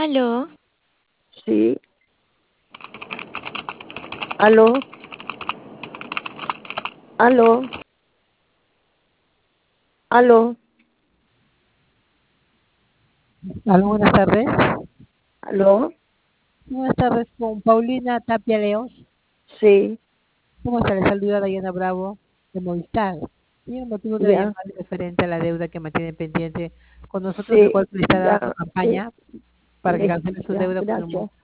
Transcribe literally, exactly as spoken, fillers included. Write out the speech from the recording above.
Aló, Sí, aló, aló, aló, Aló, buenas tardes. aló, Buenas tardes con Paulina Tapia Leos. sí, ¿Cómo está? Le saluda Dayana Bravo de Movistar. Tiene el motivo de la ya, llamada referente a la deuda que mantiene pendiente con nosotros, el sí, cual le está dando ya, sí, campaña para que me- cancele su ya, deuda con el, mo- gracias.